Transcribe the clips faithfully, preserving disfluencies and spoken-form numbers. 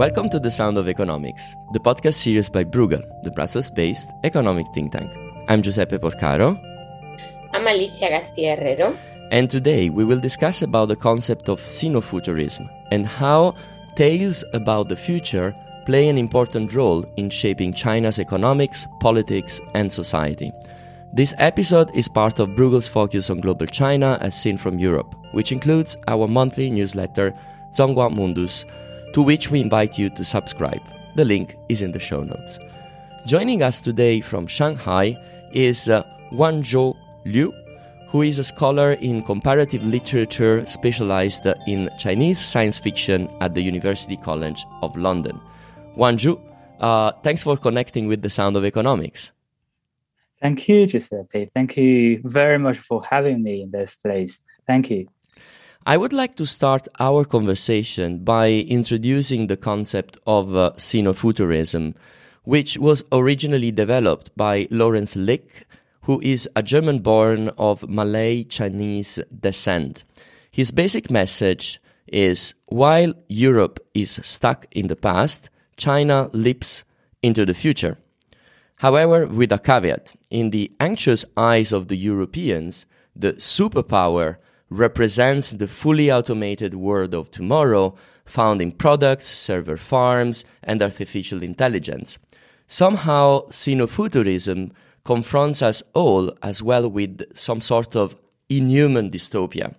Welcome to The Sound of Economics, the podcast series by Bruegel, the Brussels-based economic think tank. I'm Giuseppe Porcaro. I'm Alicia Garcia Herrero. And today we will discuss about the concept of Sinofuturism and how tales about the future play an important role in shaping China's economics, politics, and society. This episode is part of Bruegel's focus on global China as seen from Europe, which includes our monthly newsletter, Zonghua Mundus, to which we invite you to subscribe. The link is in the show notes. Joining us today from Shanghai is uh, Wanzhou Liu, who is a scholar in comparative literature specialized in Chinese science fiction at the University College of London. Wanzhou, uh, thanks for connecting with The Sound of Economics. Thank you, Giuseppe. Thank you very much for having me in this place. Thank you. I would like to start our conversation by introducing the concept of uh, Sinofuturism, which was originally developed by Lawrence Lick, who is a German-born of Malay-Chinese descent. His basic message is, while Europe is stuck in the past, China leaps into the future. However, with a caveat, in the anxious eyes of the Europeans, the superpower represents the fully automated world of tomorrow, found in products, server farms, and artificial intelligence. Somehow, Sinofuturism confronts us all as well with some sort of inhuman dystopia.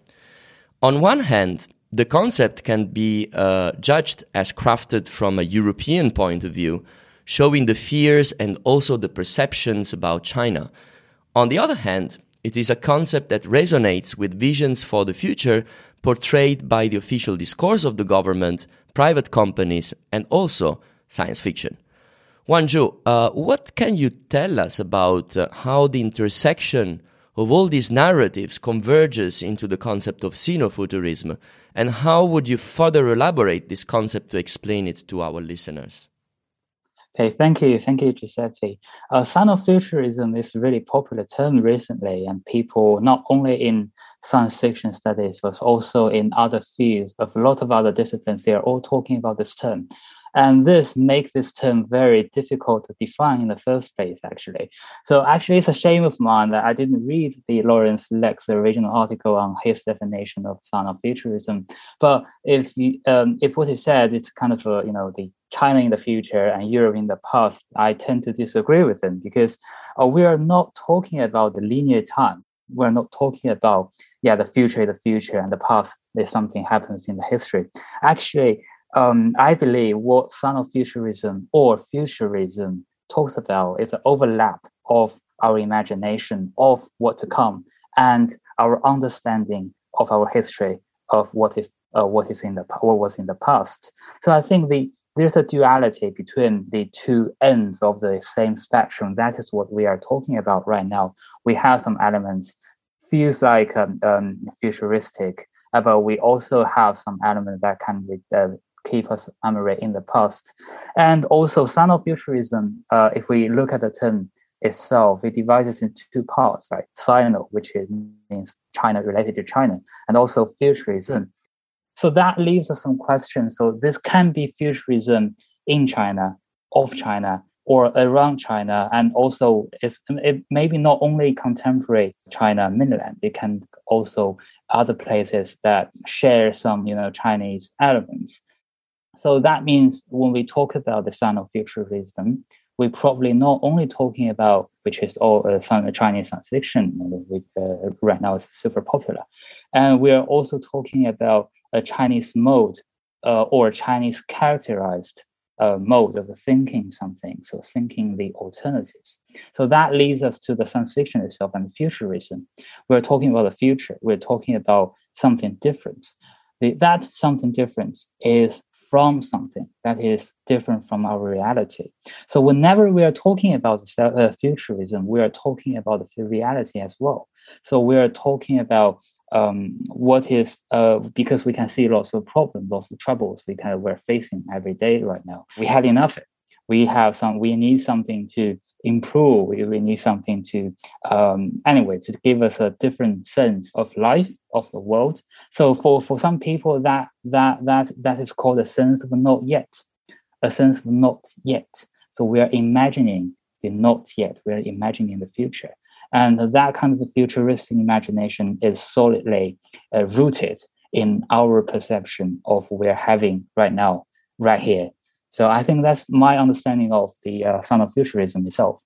On one hand, the concept can be uh, judged as crafted from a European point of view, showing the fears and also the perceptions about China. On the other hand, it is a concept that resonates with visions for the future portrayed by the official discourse of the government, private companies, and also science fiction. Wanzhou, uh, what can you tell us about uh, how the intersection of all these narratives converges into the concept of Sinofuturism, and how would you further elaborate this concept to explain it to our listeners? Okay, thank you. Thank you, Giuseppe. Uh, Sinofuturism is a really popular term recently, and people, not only in science fiction studies, but also in other fields of a lot of other disciplines, they are all talking about this term. And this makes this term very difficult to define in the first place, actually. So actually, it's a shame of mine that I didn't read the Lawrence Lick's original article on his definition of Sinofuturism. But if you, um, if what he said, it's kind of, a, you know, the China in the future and Europe in the past, I tend to disagree with him because uh, we are not talking about the linear time. We're not talking about, yeah, the future is the future and the past is something happens in the history. Actually, Um, I believe what Sinofuturism or futurism talks about is an overlap of our imagination of what to come and our understanding of our history of what is uh, what is in the what was in the past. So I think the there's a duality between the two ends of the same spectrum. That is what we are talking about right now. We have some elements feels like um, um, futuristic, uh, but we also have some elements that can be uh, keep us memory in the past. And also Sinofuturism, uh, if we look at the term itself, it divides into two parts, right? Sino, which is, means China related to China, and also futurism. So that leaves us some questions. So this can be futurism in China, of China, or around China, and also it's it maybe not only contemporary China mainland, it can also other places that share some, you know, Chinese elements. So that means when we talk about the Sinofuturism, we're probably not only talking about, which is all uh, Chinese science fiction, which uh, right now is super popular. And we are also talking about a Chinese mode uh, or Chinese characterized uh, mode of thinking something, so thinking the alternatives. So that leads us to the science fiction itself and futurism. We're talking about the future. We're talking about something different. The, that something different is from something that is different from our reality. So whenever we are talking about uh, futurism, we are talking about the reality as well. So we are talking about um, what is, uh, because we can see lots of problems, lots of troubles we can, we're facing every day right now. We had enough of it. We have some, we need something to improve. We, we need something to, um, anyway, to give us a different sense of life, of the world. So for, for some people, that that that that is called a sense of not yet. a sense of not yet. So we are imagining the not yet, we are imagining the future. And that kind of futuristic imagination is solidly uh, rooted in our perception of what we're having right now, right here. So I think that's my understanding of the uh, Sinofuturism itself.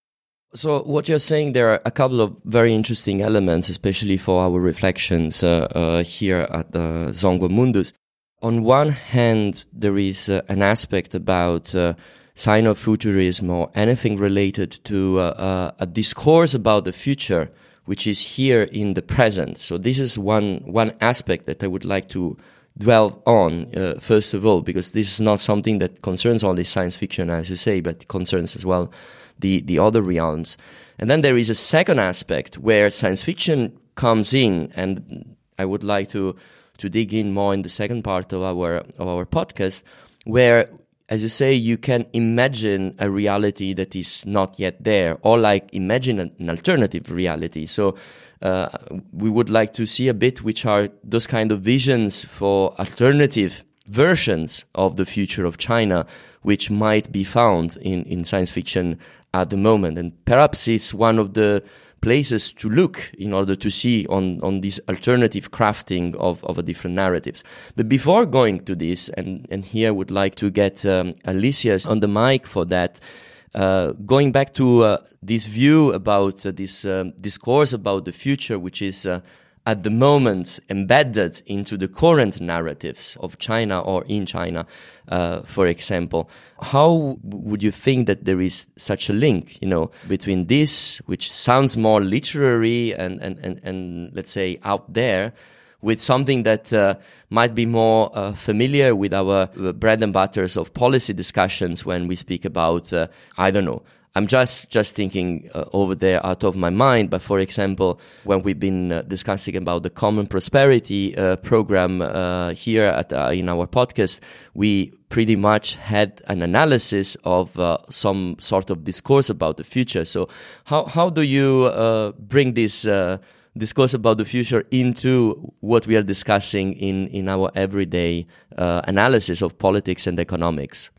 So what you're saying, there are a couple of very interesting elements, especially for our reflections uh, uh, here at the Zongguo Mundus. On one hand, there is uh, an aspect about uh, Sinofuturism or anything related to uh, uh, a discourse about the future, which is here in the present. So this is one one aspect that I would like to dwell on, uh, first of all, because this is not something that concerns only science fiction, as you say, but concerns as well the, the other realms. And then there is a second aspect where science fiction comes in, and I would like to to dig in more in the second part of our of our podcast, where, as you say, you can imagine a reality that is not yet there, or like imagine an alternative reality. So uh, we would like to see a bit which are those kind of visions for alternative versions of the future of China, which might be found in, in science fiction at the moment. And perhaps it's one of the places to look in order to see on, on this alternative crafting of, of a different narratives. But before going to this, and, and here I would like to get um, Alicia on the mic for that, uh, going back to uh, this view about uh, this um, discourse about the future, which is uh, at the moment embedded into the current narratives of China or in China, uh, for example. How would you think that there is such a link, you know, between this, which sounds more literary and, and, and, and let's say out there, with something that uh, might be more uh, familiar with our uh, bread and butters of policy discussions when we speak about, uh, I don't know, I'm just just thinking uh, over there out of my mind, but for example, when we've been uh, discussing about the Common Prosperity uh, program uh, here at uh, in our podcast, we pretty much had an analysis of uh, some sort of discourse about the future. So how how do you uh, bring this uh, discourse about the future into what we are discussing in, in our everyday uh, analysis of politics and economics?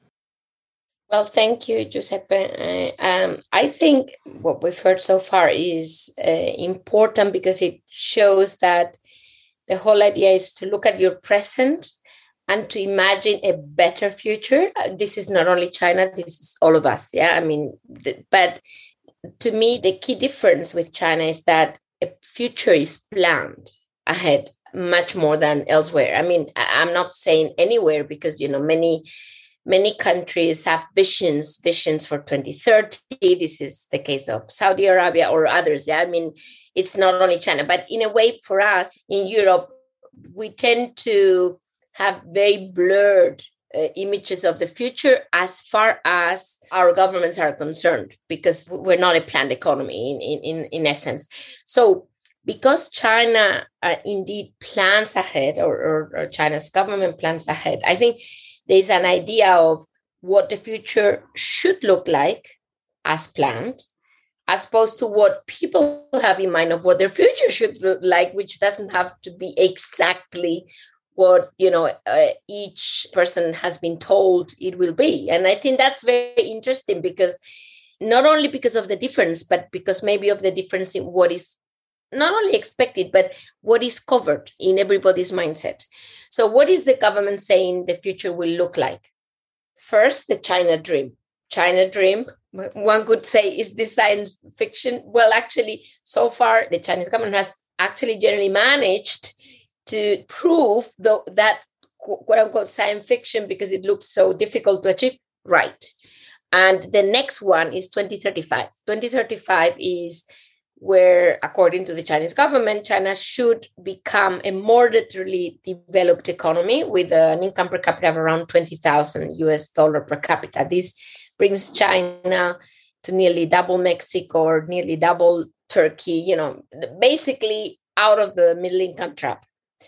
Well, thank you, Giuseppe. Uh, um, I think what we've heard so far is uh, important because it shows that the whole idea is to look at your present and to imagine a better future. Uh, this is not only China, this is all of us. Yeah, I mean, th- but to me, the key difference with China is that a future is planned ahead much more than elsewhere. I mean, I- I'm not saying anywhere because, you know, many Many countries have visions, visions for twenty thirty. This is the case of Saudi Arabia or others. Yeah, I mean, it's not only China, but in a way for us in Europe, we tend to have very blurred uh, images of the future as far as our governments are concerned, because we're not a planned economy in, in, in essence. So because China uh, indeed plans ahead, or, or, or China's government plans ahead, I think there's an idea of what the future should look like as planned, as opposed to what people have in mind of what their future should look like, which doesn't have to be exactly what, you know, uh, each person has been told it will be. And I think that's very interesting, because not only because of the difference, but because maybe of the difference in what is not only expected, but what is covered in everybody's mindset. So what is the government saying the future will look like? First, the China dream. China dream, one could say, is this science fiction? Well, actually, so far, the Chinese government has actually generally managed to prove the, that quote-unquote science fiction, because it looks so difficult to achieve, right. And the next one is twenty thirty-five. twenty thirty-five is where, according to the Chinese government, China should become a moderately developed economy with an income per capita of around twenty thousand U S dollar per capita. This brings China to nearly double Mexico or nearly double Turkey, you know, basically out of the middle income trap.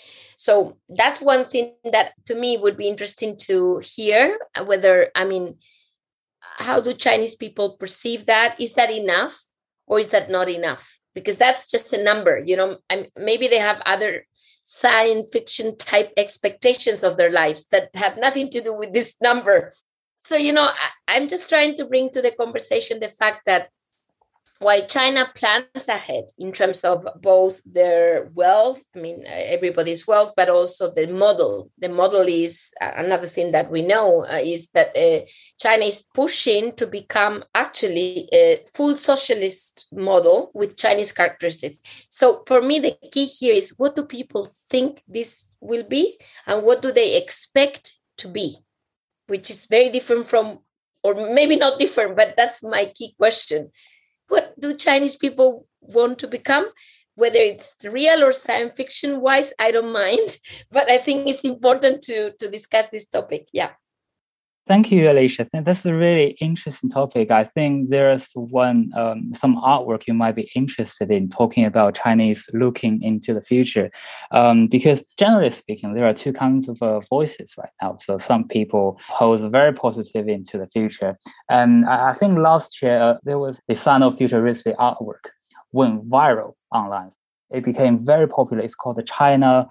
So that's one thing that to me would be interesting to hear, whether, I mean, how do Chinese people perceive that? Is that enough? Or is that not enough? Because that's just a number, you know, and maybe they have other science fiction type expectations of their lives that have nothing to do with this number. So, you know, I, I'm just trying to bring to the conversation the fact that while China plans ahead in terms of both their wealth, I mean, everybody's wealth, but also the model. The model is uh, another thing that we know uh, is that uh, China is pushing to become actually a full socialist model with Chinese characteristics. So for me, the key here is, what do people think this will be and what do they expect to be, which is very different from, or maybe not different, but that's my key question. What do Chinese people want to become? Whether it's real or science fiction wise, I don't mind. But I think it's important to, to discuss this topic. Yeah. Thank you, Alicia. I think that's a really interesting topic. I think there's one um, some artwork you might be interested in talking about Chinese looking into the future, um, because generally speaking, there are two kinds of uh, voices right now. So some people hold very positive into the future, and I, I think last year uh, there was a Sino-futuristic artwork went viral online. It became very popular. It's called the China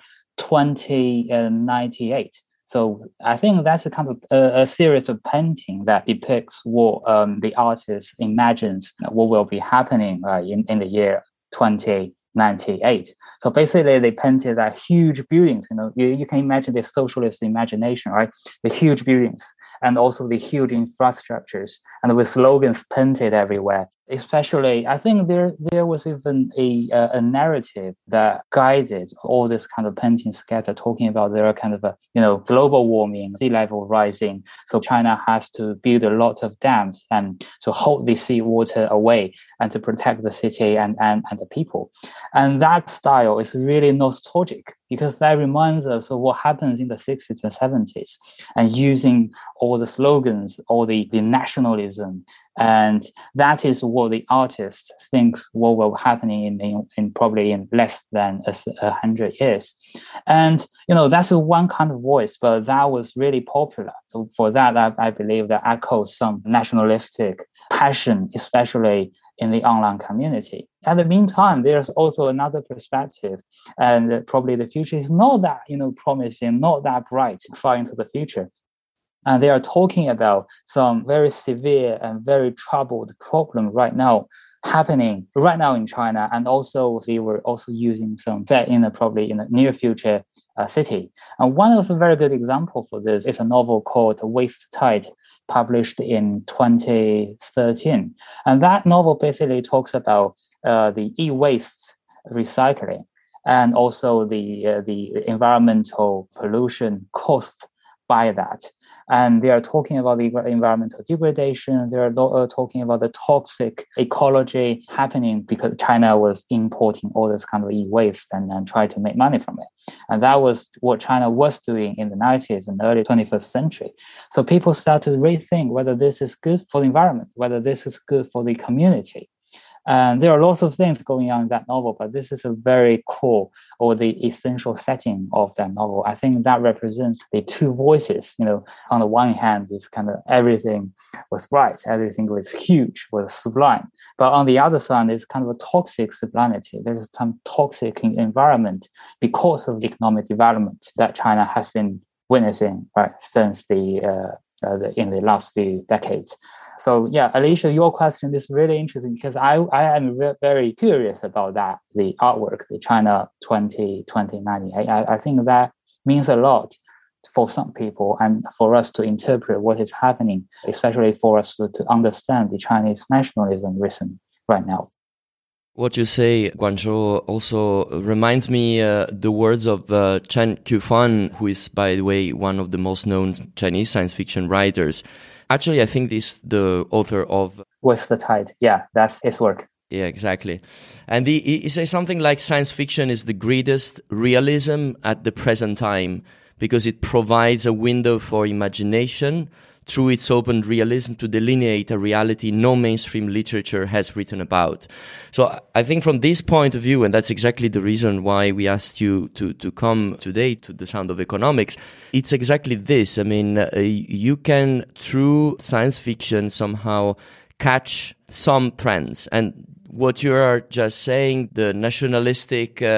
twenty ninety-eight. So I think that's a kind of a, a series of painting that depicts what um, the artist imagines what will be happening uh, in, in the year twenty ninety-eight. So basically, they painted that huge buildings. You know, you, you can imagine the socialist imagination, right? The huge buildings and also the huge infrastructures, and with slogans painted everywhere. Especially, I think there there was even a uh, a narrative that guided all this kind of painting scatter, talking about their kind of a, you know, global warming, sea level rising. So China has to build a lot of dams and to hold the seawater away and to protect the city and, and, and the people. And that style is really nostalgic because that reminds us of what happens in the sixties and seventies, and using all the slogans, all the, the nationalism. And that is what the artist thinks what will happen in, in, in probably in less than a, a hundred years. And, you know, that's one kind of voice, but that was really popular. So for that, I, I believe that echoes some nationalistic passion, especially in the online community. At the meantime, there's also another perspective, and probably the future is not that, you know, promising, not that bright far into the future. And they are talking about some very severe and very troubled problem right now happening right now in China. And also they were also using some set in a probably in the near future uh, city. And one of the very good example for this is a novel called Waste Tide, published in twenty thirteen. And that novel basically talks about uh, the e-waste recycling and also the uh, the environmental pollution caused by that. And they are talking about the environmental degradation. They are uh, talking about the toxic ecology happening because China was importing all this kind of e-waste and, and try to make money from it. And that was what China was doing in the nineties and early twenty-first century. So people start to rethink whether this is good for the environment, whether this is good for the community. And there are lots of things going on in that novel, but this is a very core or the essential setting of that novel. I think that represents the two voices. You know, on the one hand, it's kind of everything was bright, everything was huge, was sublime. But on the other side, it's kind of a toxic sublimity. There's some toxic environment because of economic development that China has been witnessing right since the, uh, uh, the in the last few decades. So yeah, Alicia, your question is really interesting because I, I am re- very curious about that, the artwork, the China twenty ninety-eight. I, I think that means a lot for some people and for us to interpret what is happening, especially for us to, to understand the Chinese nationalism recent right now. What you say, Guangzhou, also reminds me uh, the words of uh, Chen Qiufan, who is, by the way, one of the most known Chinese science fiction writers. Actually, I think this the author of Waste Tide. Yeah, that's his work. Yeah, exactly. And he, he says something like science fiction is the greatest realism at the present time because it provides a window for imagination through its open realism to delineate a reality no mainstream literature has written about. So I think from this point of view, and that's exactly the reason why we asked you to, to come today to The Sound of Economics, it's exactly this. I mean, uh, you can, through science fiction, somehow catch some trends. And what you are just saying, the nationalistic uh,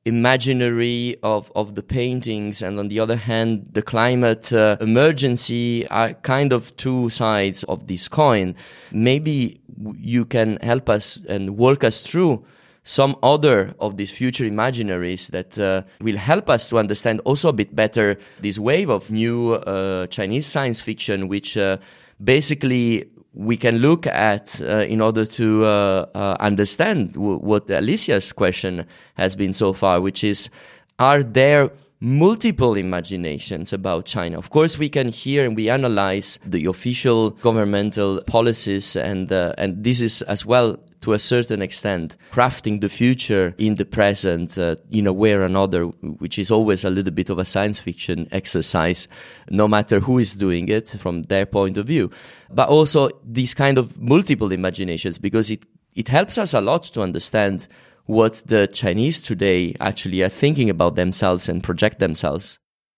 imaginary of, of the paintings, and on the other hand, the climate uh, emergency are kind of two sides of this coin. Maybe you can help us and walk us through some other of these future imaginaries that uh, will help us to understand also a bit better this wave of new uh, Chinese science fiction, which uh, basically we can look at uh, in order to uh, uh, understand w- what Alicia's question has been so far, which is, are there multiple imaginations about China? Of course, we can hear and we analyze the official governmental policies, and uh, and this is as well, to a certain extent, crafting the future in the present uh, in a way or another, which is always a little bit of a science fiction exercise, no matter who is doing it from their point of view. But also these kind of multiple imaginations, because it, it helps us a lot to understand what the Chinese today actually are thinking about themselves and project themselves.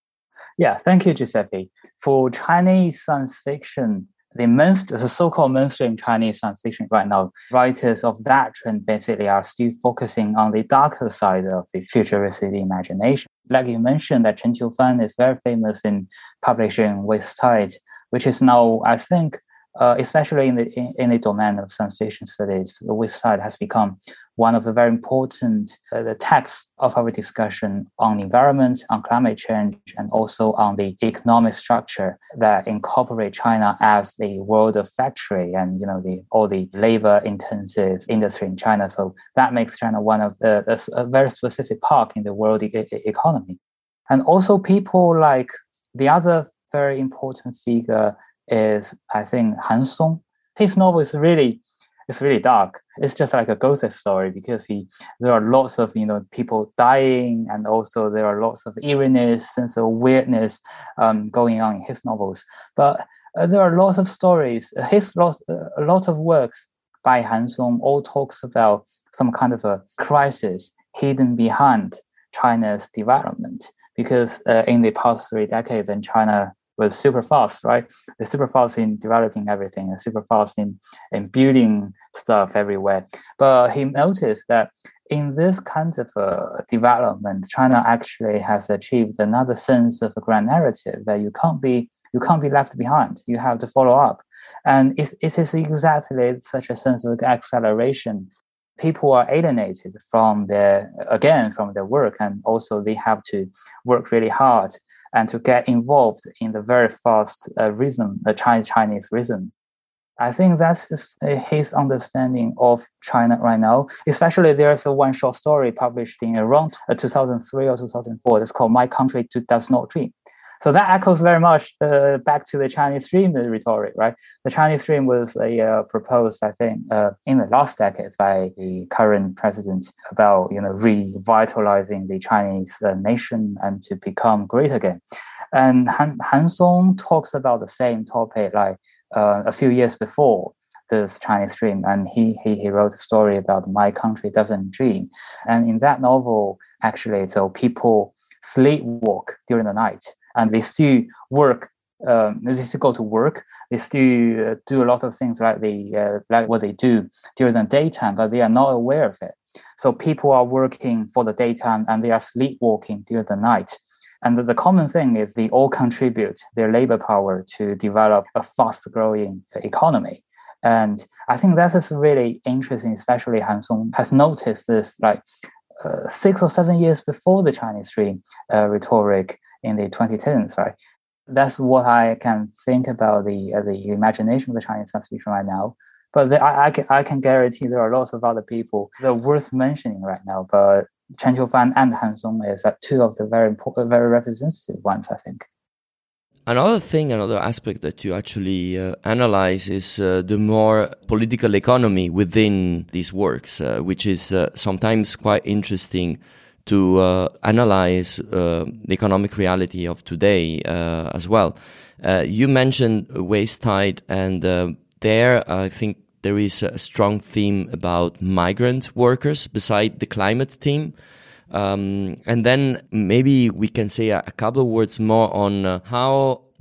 Yeah, thank you, Giuseppe. For Chinese science fiction, the, mainst- the so-called mainstream Chinese science fiction right now, writers of that trend basically are still focusing on the darker side of the futuristic imagination. Like you mentioned, that Chen Qiufan is very famous in publishing West Tide, which is now, I think, uh, especially in the in, in the domain of science fiction studies, the West Tide has become one of the very important uh, the texts of our discussion on environment, on climate change, and also on the economic structure that incorporate China as the world of factory and, you know, the all the labor-intensive industry in China. So that makes China one of the a, a very specific part in the world e- economy. And also people like the other very important figure is, I think, Han Song. His novel is really It's really dark. It's just like a gothic story because he there are lots of you know people dying, and also there are lots of eeriness, sense of weirdness um, going on in his novels. But uh, there are lots of stories. His lot, uh, a lot of works by Han Song all talks about some kind of a crisis hidden behind China's development. Because uh, in the past three decades, in China was super fast, right? They're super fast in developing everything, and super fast in, in building stuff everywhere. But he noticed that in this kind of uh, development, China actually has achieved another sense of a grand narrative that you can't be you can't be left behind. You have to follow up, and it, it is exactly such a sense of acceleration. People are alienated from their again from their work, and also they have to work really hard and to get involved in the very fast uh, rhythm, the Chinese Chinese rhythm. I think that's just, uh, his understanding of China right now. Especially there's a one short story published in around uh, two thousand three or two thousand four. It's called My Country Does Not Dream. So that echoes very much uh, back to the Chinese Dream rhetoric, right? The Chinese Dream was uh, uh, proposed, I think, uh, in the last decade by the current president about, you know, revitalizing the Chinese uh, nation and to become great again. And Han, Han Song talks about the same topic like uh, a few years before this Chinese Dream, and he, he he wrote a story about My Country Doesn't Dream. And in that novel, actually, so people sleepwalk during the night, and they still work. Um, they still go to work. They still uh, do a lot of things like they uh, like what they do during the daytime, but they are not aware of it. So people are working for the daytime and they are sleepwalking during the night. And the, the common thing is they all contribute their labor power to develop a fast-growing economy. And I think that is really interesting. Especially Han Song has noticed this like uh, six or seven years before the Chinese Dream uh, rhetoric in the twenty tens, right? That's what I can think about the uh, the imagination of the Chinese science fiction right now. But the, I, I, can, I can guarantee there are lots of other people that are worth mentioning right now. But Chen Qiufan and Han Song is uh, two of the very important, very representative ones, I think. Another thing, another aspect that you actually uh, analyze is uh, the more political economy within these works, uh, which is uh, sometimes quite interesting to uh, analyze uh, the economic reality of today uh, as well. Uh, you mentioned Waste Tide, and uh, there I think there is a strong theme about migrant workers beside the climate theme. Um, and then maybe we can say a, a couple of words more on uh, how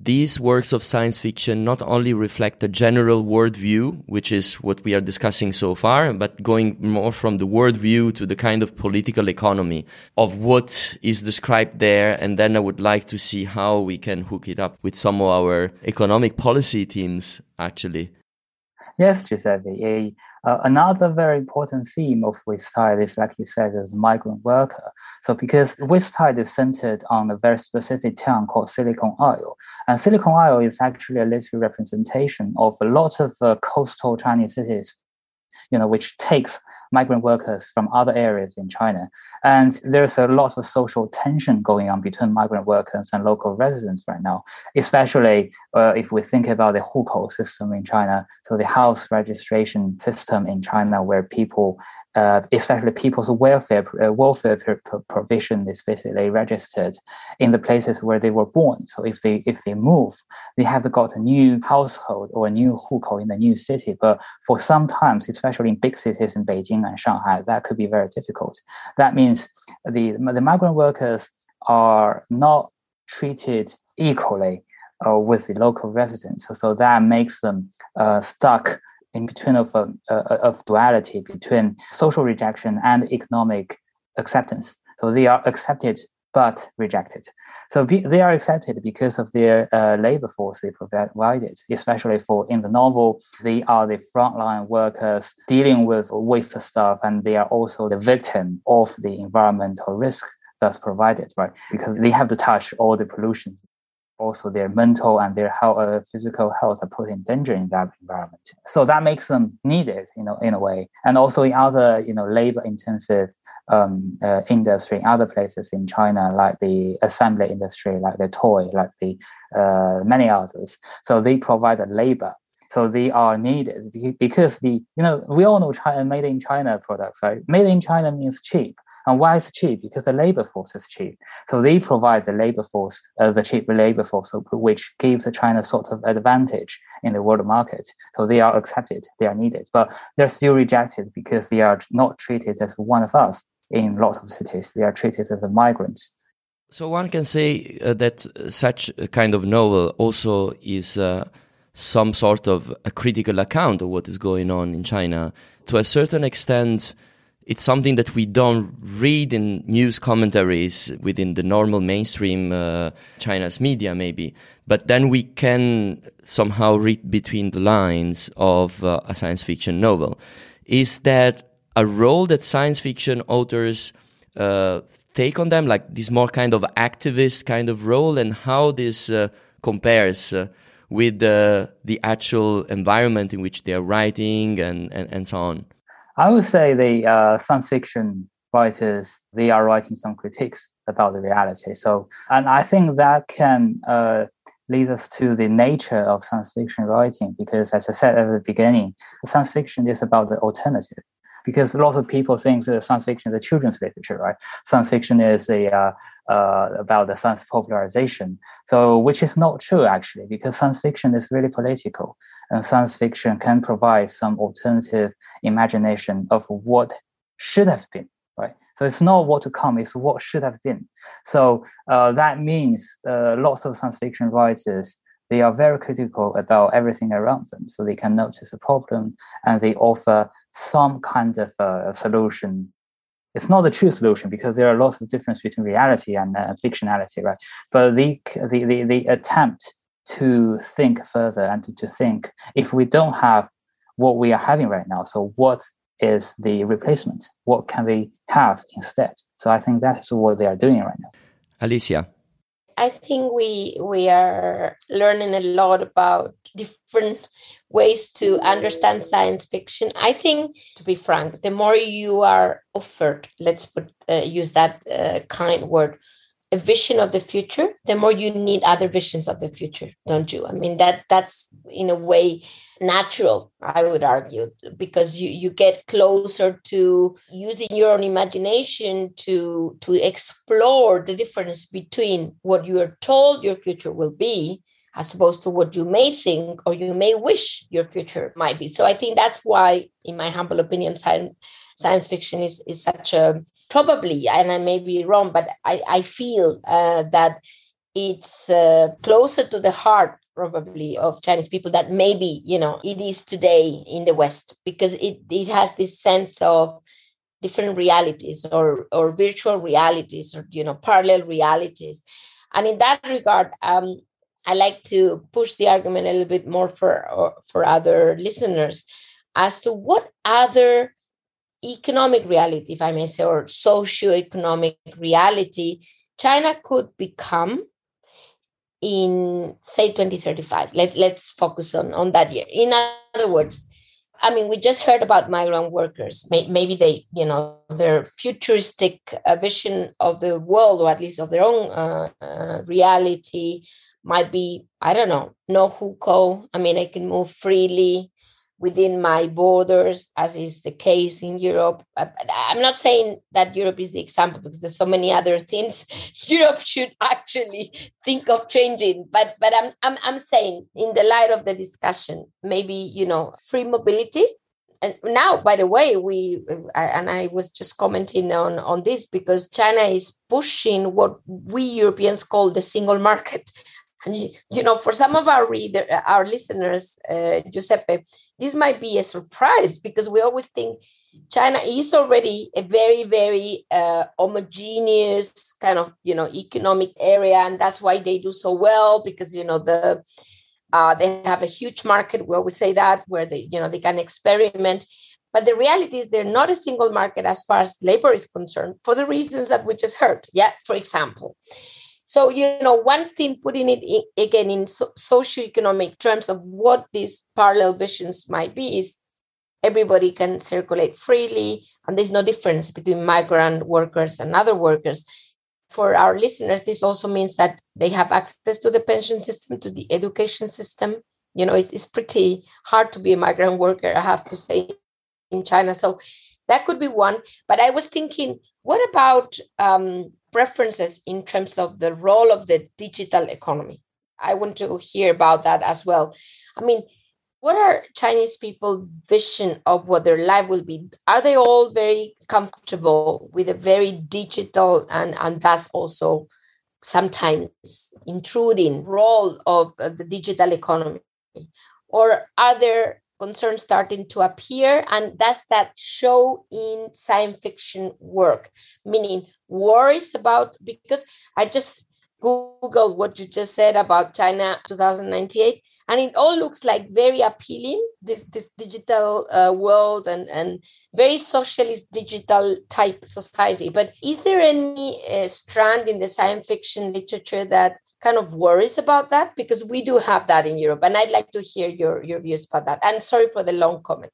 these works of science fiction not only reflect a general worldview, which is what we are discussing so far, but going more from the worldview to the kind of political economy of what is described there. And then I would like to see how we can hook it up with some of our economic policy teams, actually. Yes, Giuseppe. A, uh, another very important theme of With Tide is, like you said, is migrant worker. So because With Tide is centered on a very specific town called Silicon Isle. And Silicon Isle is actually a literal representation of a lot of uh, coastal Chinese cities, you know, which takes migrant workers from other areas in China. And there's a lot of social tension going on between migrant workers and local residents right now, especially uh, if we think about the hukou system in China, so the house registration system in China, where people, uh, especially people's welfare uh, welfare pr- provision is basically registered in the places where they were born. So if they if they move, they have got a new household or a new hukou in the new city. But for some times, especially in big cities in Beijing and Shanghai, that could be very difficult. That means the the migrant workers are not treated equally uh, with the local residents. So, so that makes them uh, stuck in between of a, a of duality between social rejection and economic acceptance. So they are accepted but rejected. So be, they are accepted because of their uh, labor force they provided, especially for in the novel, they are the frontline workers dealing with waste stuff, and they are also the victim of the environmental risk that's provided, right? Because they have to touch all the pollutions. Also, their mental and their health, uh, physical health are put in danger in that environment. So that makes them needed, you know, in a way. And also in other, you know, labor-intensive um, uh, industry in other places in China, like the assembly industry, like the toy, like the uh, many others. So they provide the labor. So they are needed because the, you know, we all know China, made in China products, right? Made in China means cheap. And why is it cheap? Because the labor force is cheap. So they provide the labor force, uh, the cheap labor force, which gives China sort of advantage in the world market. So they are accepted, they are needed, but they're still rejected because they are not treated as one of us in lots of cities. They are treated as migrants. So one can say uh, that such a kind of novel also is uh, some sort of a critical account of what is going on in China. To a certain extent, it's something that we don't read in news commentaries within the normal mainstream uh, China's media, maybe. But then we can somehow read between the lines of uh, a science fiction novel. Is that a role that science fiction authors uh, take on them, like this more kind of activist kind of role, and how this uh, compares uh, with uh, the actual environment in which they are writing and, and, and so on? I would say the uh, science fiction writers, they are writing some critiques about the reality. So, and I think that can uh, lead us to the nature of science fiction writing, because as I said at the beginning, science fiction is about the alternative. Because a lot of people think that science fiction is a children's literature, right? Science fiction is a uh, uh, about the science popularization. So, which is not true actually, because science fiction is really political, and science fiction can provide some alternative imagination of what should have been, right? So it's not what to come; it's what should have been. So uh, that means uh, lots of science fiction writers, they are very critical about everything around them. So they can notice a problem and they offer some kind of uh, solution. It's not the true solution because there are lots of difference between reality and uh, fictionality, right? But the, the, the, the attempt to think further and to, to think, if we don't have what we are having right now, so what is the replacement? What can we have instead? So I think that's what they are doing right now. Alicia. I think we we are learning a lot about different ways to understand science fiction. I think, to be frank, the more you are offered, let's put uh, use that uh, kind word, a vision of the future, the more you need other visions of the future, don't you? I mean, that that's in a way natural, I would argue, because you, you get closer to using your own imagination to, to explore the difference between what you are told your future will be as opposed to what you may think or you may wish your future might be. So I think that's why, in my humble opinion, science, science fiction is, is such a, probably, and I may be wrong, but I, I feel uh, that it's uh, closer to the heart probably of Chinese people that maybe, you know, it is today in the West, because it, it has this sense of different realities or or virtual realities, or, you know, parallel realities. And in that regard, um, I like to push the argument a little bit more for or, for other listeners as to what other economic reality, if I may say, or socio-economic reality China could become in, say, twenty thirty-five. Let, let's focus on, on that year. In other words, I mean, we just heard about migrant workers. Maybe they, you know, their futuristic uh, vision of the world, or at least of their own uh, uh, reality, might be, I don't know, no hukou. I mean, I can move freely within my borders, as is the case in Europe. I'm not saying that Europe is the example, because there's so many other things Europe should actually think of changing. But but I'm I'm I'm saying, in the light of the discussion, maybe, you know, free mobility. And now, by the way, we and I was just commenting on on this, because China is pushing what we Europeans call the single market. And, you know, for some of our reader, our listeners, uh, Giuseppe, this might be a surprise, because we always think China is already a very, very uh, homogeneous kind of, you know, economic area. And that's why they do so well, because, you know, the uh, they have a huge market. We always say that, where they, you know, they can experiment. But the reality is they're not a single market as far as labor is concerned, for the reasons that we just heard. Yeah, for example. So, you know, one thing, putting it in, again in so- socioeconomic terms of what these parallel visions might be, is everybody can circulate freely, and there's no difference between migrant workers and other workers. For our listeners, this also means that they have access to the pension system, to the education system. You know, it's, it's pretty hard to be a migrant worker, I have to say, in China. So that could be one. But I was thinking, what about um, preferences in terms of the role of the digital economy? I want to hear about that as well. I mean, what are Chinese people's vision of what their life will be? Are they all very comfortable with a very digital and, and thus also sometimes intruding role of uh, the digital economy? Or are there concerns starting to appear, and does that show in science fiction work? Meaning worries about, because I just Googled what you just said about China twenty ninety-eight, and it all looks like very appealing, this this digital uh, world, and, and very socialist digital type society. But is there any uh, strand in the science fiction literature that kind of worries about that? Because we do have that in Europe, and I'd like to hear your, your views about that. And sorry for the long comment.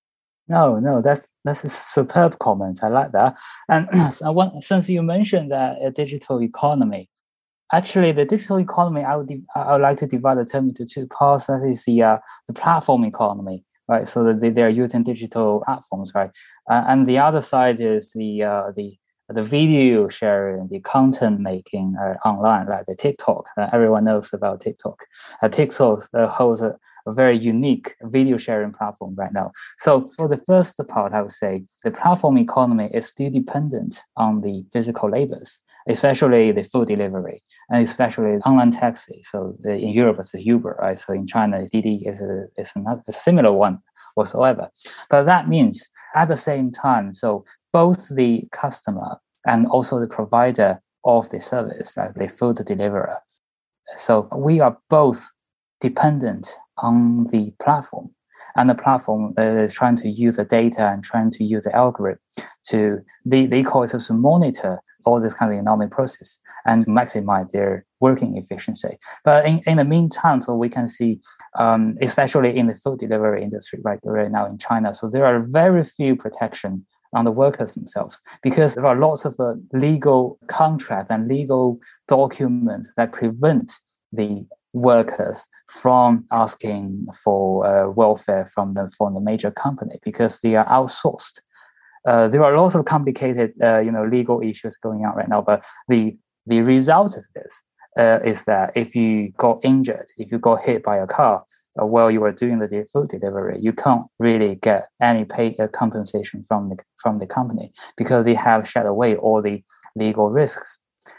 No, no, that's that's a superb comment. I like that. And I want, since you mentioned that a digital economy, actually, the digital economy, I would I would like to divide the term into two parts. That is the uh, the platform economy, right? So that they, they are using digital platforms, right? Uh, and the other side is the uh, the the video sharing, the content making uh, online, like the TikTok. Uh, everyone knows about TikTok. Uh, TikTok uh, holds a, a very unique video sharing platform right now. So for the first part, I would say the platform economy is still dependent on the physical labors, especially the food delivery, and especially online taxi. So the, in Europe, it's a Uber, right? So in China, Didi is a, is another, is a similar one whatsoever. But that means at the same time, so both the customer and also the provider of the service, like the food deliverer. So we are both dependent on the platform, and the platform is trying to use the data and trying to use the algorithm to, they, they call it to monitor all this kind of economic process and maximize their working efficiency. But in, in the meantime, so we can see, um, especially in the food delivery industry right, right now in China, so there are very few protection on the workers themselves, because there are lots of uh, legal contracts and legal documents that prevent the workers from asking for uh, welfare from the, from the major company, because they are outsourced. Uh, there are lots of complicated, uh, you know, legal issues going on right now. But the the result of this uh, is that if you got injured, if you got hit by a car uh, while you were doing the food delivery, you can't really get any pay uh, compensation from the from the company, because they have shed away all the legal risks.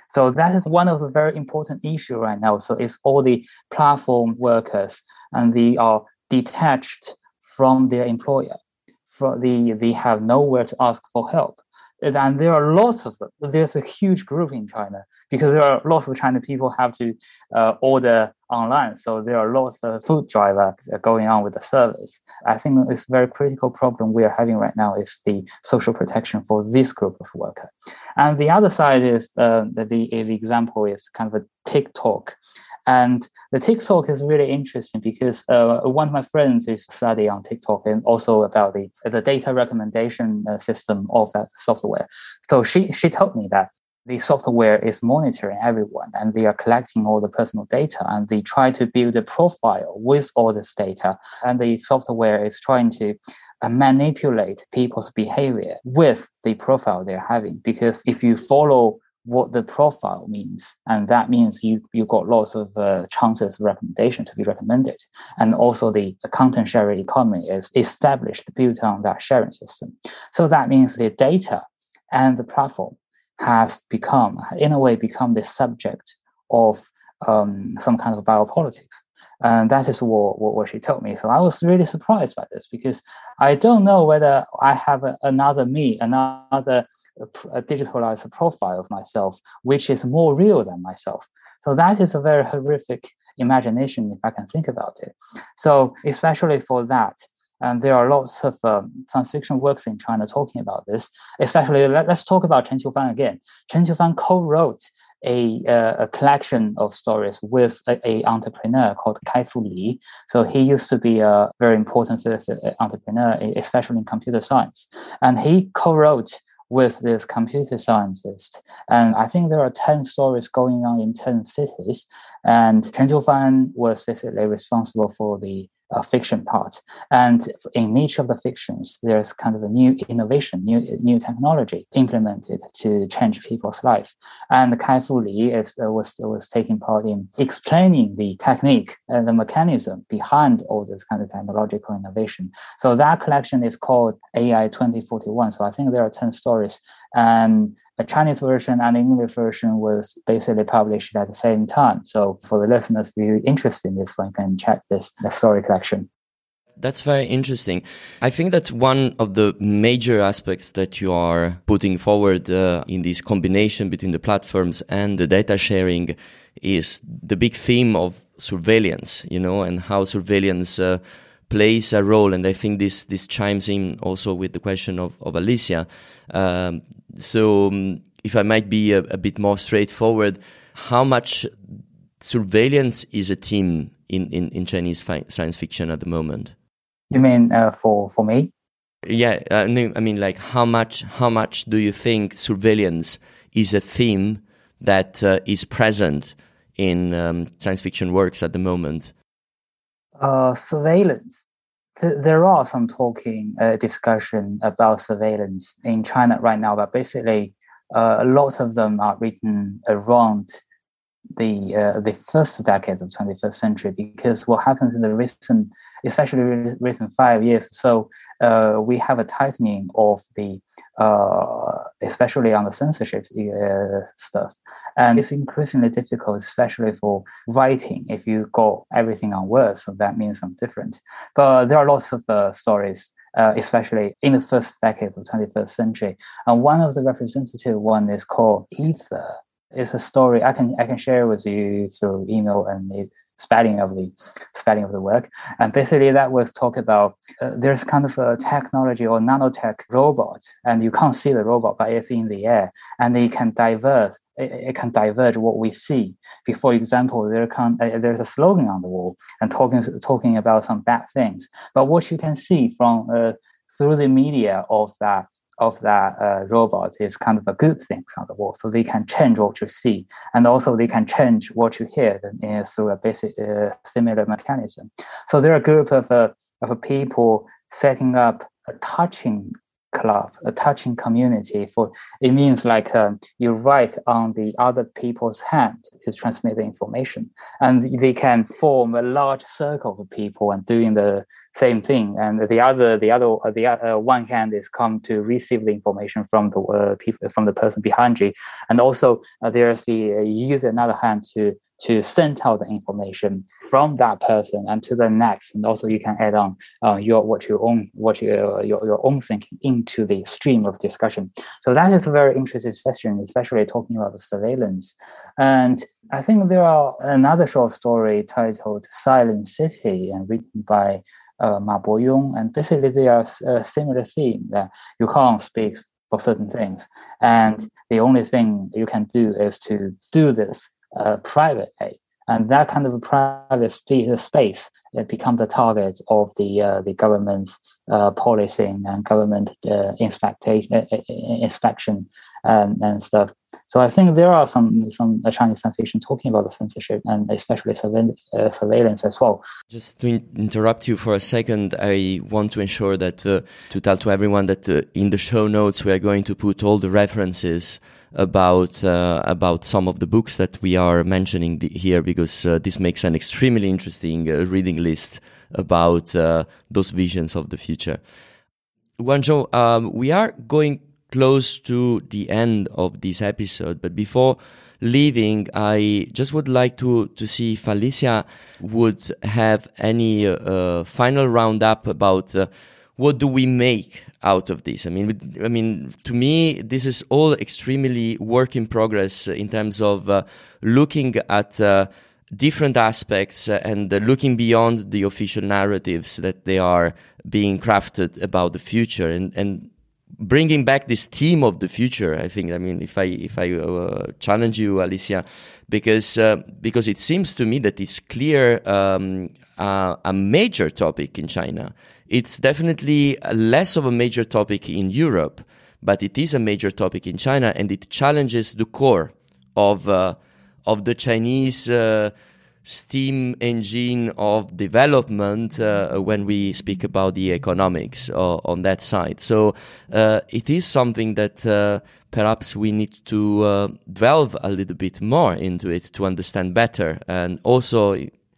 So that is one of the very important issue right now. So it's all the platform workers, and they are detached from their employer. For the, they have nowhere to ask for help. And there are lots of them. There's a huge group in China because there are lots of China people have to uh, order online. So there are lots of food drivers going on with the service. I think it's a very critical problem we are having right now is the social protection for this group of workers. And the other side is uh, the, the, the example is kind of a TikTok. And the TikTok is really interesting because uh, one of my friends is studying on TikTok and also about the, the data recommendation uh, system of that software. So she, she told me that the software is monitoring everyone and they are collecting all the personal data and they try to build a profile with all this data. And the software is trying to uh, manipulate people's behavior with the profile they're having. Because if you follow what the profile means, and that means you you got lots of uh, chances of recommendation to be recommended, and also the, the content sharing economy is established built on that sharing system. So that means the data and the platform has become, in a way, become the subject of um, some kind of biopolitics. And that is what, what, what she told me. So I was really surprised by this because I don't know whether I have a, another me, another a digitalized profile of myself, which is more real than myself. So that is a very horrific imagination if I can think about it. So especially for that, and there are lots of um, science fiction works in China talking about this. Especially, let, let's talk about Chen Qiufan again. Chen Qiufan co-wrote A, uh, a collection of stories with a, a entrepreneur called Kai-Fu Li. So he used to be a very important entrepreneur, especially in computer science. And he co-wrote with this computer scientist. And I think there are ten stories going on in ten cities. And Chen Qiufan was basically responsible for the Uh, fiction part, and in each of the fictions, there's kind of a new innovation, new new technology implemented to change people's life. And Kai-Fu Li is uh, was was taking part in explaining the technique and the mechanism behind all this kind of technological innovation. So that collection is called A I twenty forty-one. So I think there are ten stories, and a Chinese version and English version was basically published at the same time. So for the listeners who are interested in this one, can check this the story collection. That's very interesting. I think that one of the major aspects that you are putting forward uh, in this combination between the platforms and the data sharing is the big theme of surveillance, you know, and how surveillance uh, plays a role. And I think this this chimes in also with the question of, of Alicia. Um, so um, if I might be a, a bit more straightforward, how much surveillance is a theme in, in, in Chinese fi- science fiction at the moment? You mean uh, for, for me? Yeah, uh, no, I mean, like, how much how much do you think surveillance is a theme that uh, is present in um, science fiction works at the moment? Uh, surveillance. Th- there are some talking uh, discussion about surveillance in China right now, but basically, uh, a lot of them are written around the uh, the first decade of twenty-first century, because what happens in the recent, especially recent five years, so uh, we have a tightening of the, uh, especially on the censorship uh, stuff, and it's increasingly difficult, especially for writing. If you got everything on Word, so that means something different. But there are lots of uh, stories, uh, especially in the first decade of twenty-first century, and one of the representative one is called Ether. It's a story I can I can share with you through email and the spelling of the spelling of the work. And basically, that was talk about uh, there's kind of a technology or nanotech robot, and you can't see the robot, but it's in the air, and it can diverge. It, it can diverge what we see. For example, there can uh, there's a slogan on the wall and talking talking about some bad things, but what you can see from uh, through the media of that. of that uh, robot is kind of a good thing on the wall. So they can change what you see. And also they can change what you hear uh, through a basic uh, similar mechanism. So there are a group of, uh, of people setting up a touching club, a touching community. For it means like um, you write on the other people's hand to transmit the information. And they can form a large circle of people and doing the same thing. And the other, the other, uh, the uh, one hand is come to receive the information from the uh, people, from the person behind you, and also uh, there's the uh, use another hand to to send out the information from that person and to the next. And also you can add on uh, your what your own what your, your your own thinking into the stream of discussion. So that is a very interesting session, especially talking about the surveillance. And I think there are another short story titled Silent City and written by uh, Ma Boyong, and basically they are a similar theme that you can't speak for certain things, and the only thing you can do is to do this uh, privately, and that kind of a private sp- space it becomes the target of the uh, the government's uh, policing and government uh, inspection, uh, inspection um, and stuff. So I think there are some some uh, Chinese science fiction talking about the censorship and especially surveil- uh, surveillance as well. Just to in- interrupt you for a second, I want to ensure that uh, to tell to everyone that uh, in the show notes we are going to put all the references about uh, about some of the books that we are mentioning the, here, because uh, this makes an extremely interesting uh, reading list about uh, those visions of the future. Guangzhou, um, we are going close to the end of this episode, but before leaving, I just would like to to see if Alicia would have any uh, final roundup about uh, what do we make out of this. I mean, I mean, to me, this is all extremely work in progress in terms of uh, looking at uh, different aspects and uh, looking beyond the official narratives that they are being crafted about the future, and and bringing back this theme of the future. I think, I mean, if I if I uh, challenge you, Alicia, because uh, because it seems to me that it's clear um, uh, a major topic in China. It's definitely less of a major topic in Europe, but it is a major topic in China, and it challenges the core of uh, of the Chinese uh, steam engine of development uh, when we speak about the economics uh, on that side. So uh, it is something that uh, perhaps we need to uh, delve a little bit more into it to understand better. And also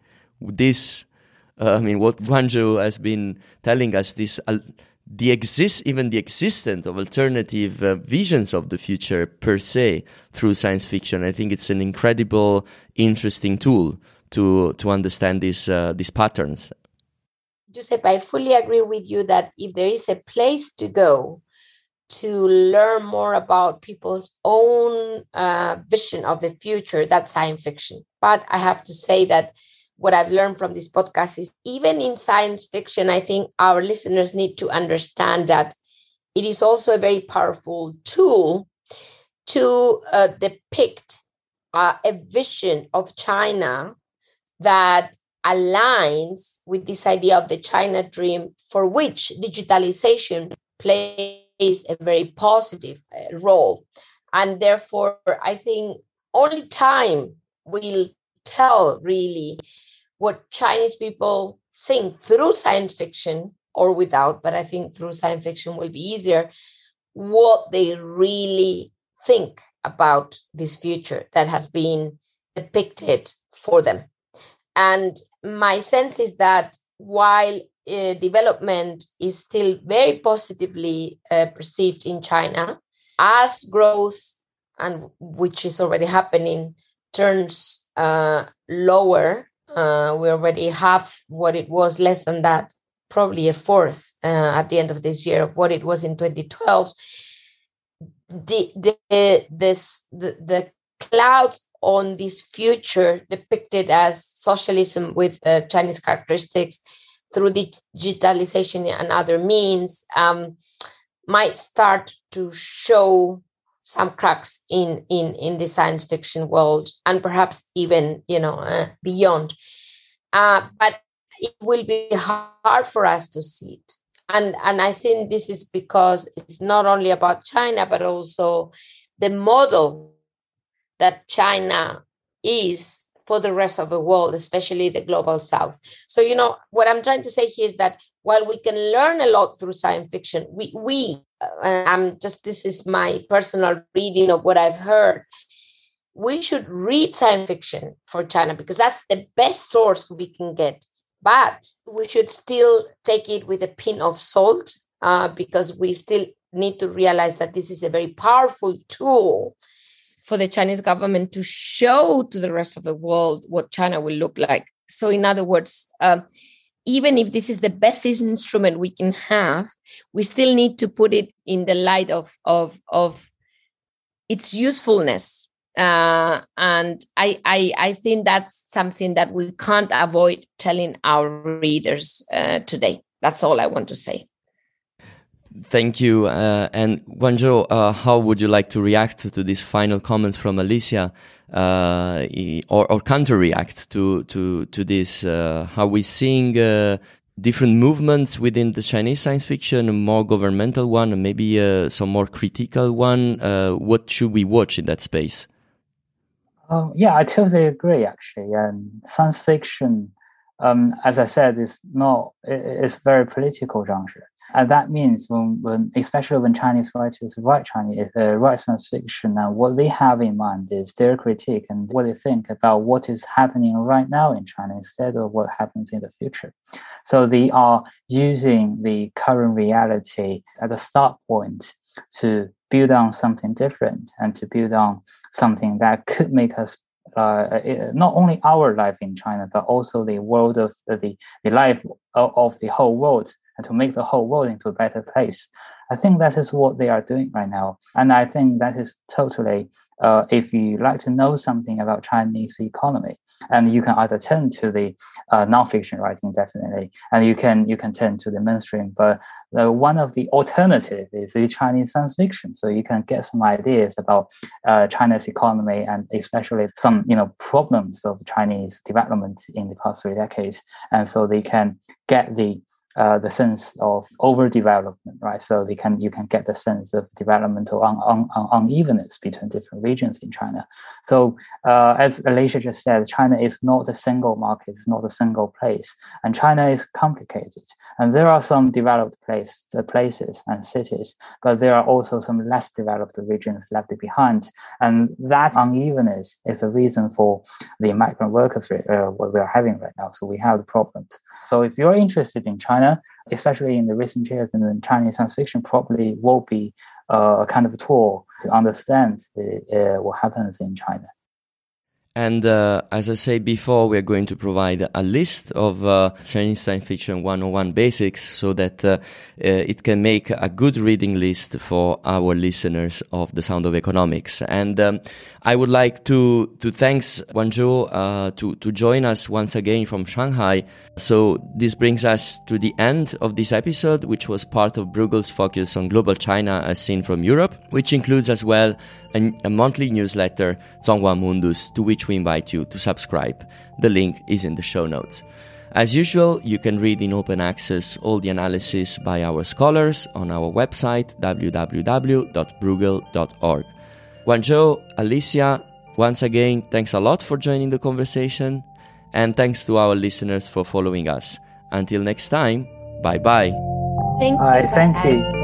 this, uh, I mean, what Guangzhou has been telling us, this uh, the exist even the existence of alternative uh, visions of the future per se through science fiction. I think it's an incredible, interesting tool to to understand these uh, these patterns. Giuseppe, I fully agree with you that if there is a place to go to learn more about people's own uh, vision of the future, that's science fiction. But I have to say that what I've learned from this podcast is even in science fiction, I think our listeners need to understand that it is also a very powerful tool to uh, depict uh, a vision of China that aligns with this idea of the China dream, for which digitalization plays a very positive uh, role. And therefore, I think only time will tell really what Chinese people think through science fiction or without, but I think through science fiction will be easier, what they really think about this future that has been depicted for them. And my sense is that while uh, development is still very positively uh, perceived in China, as growth, and which is already happening, turns uh, lower, uh, we already have what it was, less than that, probably a fourth uh, at the end of this year of what it was in twenty twelve. The, the, this, the, the clouds on this future depicted as socialism with uh, Chinese characteristics through digitalization and other means um, might start to show some cracks in, in, in the science fiction world, and perhaps even, you know, uh, beyond. Uh, but it will be hard for us to see it. And, and I think this is because it's not only about China, but also the model that China is for the rest of the world, especially the global south. So, you know, what I'm trying to say here is that while we can learn a lot through science fiction, we, we uh, I'm just, this is my personal reading of what I've heard, we should read science fiction for China, because that's the best source we can get but we should still take it with a pin of salt, uh, because we still need to realize that this is a very powerful tool for the Chinese government to show to the rest of the world what China will look like. So in other words, um, even if this is the best instrument we can have, we still need to put it in the light of, of, of its usefulness. Uh, and I, I, I think that's something that we can't avoid telling our readers uh, today. That's all I want to say. Thank you. Uh, and Guangzhou, uh, how would you like to react to these final comments from Alicia, uh, or, or counter-react to, to, to this? Uh, how we seeing uh, different movements within the Chinese science fiction, a more governmental one, and maybe uh, some more critical one? Uh, what should we watch in that space? Um, yeah, I totally agree, actually. And science fiction, um, as I said, is not, it's very political genre. And that means when, when especially when Chinese writers write Chinese, uh, write science fiction, and what they have in mind is their critique and what they think about what is happening right now in China instead of what happens in the future. So they are using the current reality as a start point to build on something different and to build on something that could make us uh, not only our life in China, but also the world of uh, the, the life of, of the whole world, and to make the whole world into a better place. I think that is what they are doing right now. And I think that is totally, uh, if you like to know something about Chinese economy, and you can either turn to the uh, nonfiction writing, definitely, and you can you can turn to the mainstream. But uh, one of the alternatives is the Chinese science fiction. So you can get some ideas about uh, China's economy, and especially some you know problems of Chinese development in the past three decades. And so they can get the Uh, the sense of overdevelopment, right? So they can you can get the sense of developmental un, un, un, unevenness between different regions in China. So uh, as Alicia just said, China is not a single market, it's not a single place, and China is complicated. And there are some developed place, uh, places and cities, but there are also some less developed regions left behind. And that unevenness is a reason for the migrant workers uh, what we are having right now. So we have the problems. So if you're interested in China, especially in the recent years, and then Chinese science fiction probably will be uh, a kind of a tool to understand the, uh, what happens in China. And uh, as I said before, we're going to provide a list of uh, Chinese science fiction one oh one basics so that uh, uh, it can make a good reading list for our listeners of The Sound of Economics. And um, I would like to to thanks Guangzhou uh, to, to join us once again from Shanghai. So this brings us to the end of this episode, which was part of Bruegel's focus on global China as seen from Europe, which includes as well a, a monthly newsletter, Zonghua Mundus, to which we invite you to subscribe. The link is in the show notes. As usual, you can read in open access all the analysis by our scholars on our website, w w w dot bruegel dot org. Guangzhou, Alicia, once again, thanks a lot for joining the conversation, and thanks to our listeners for following us. Until next time, bye-bye. Thank you. Bye, thank you.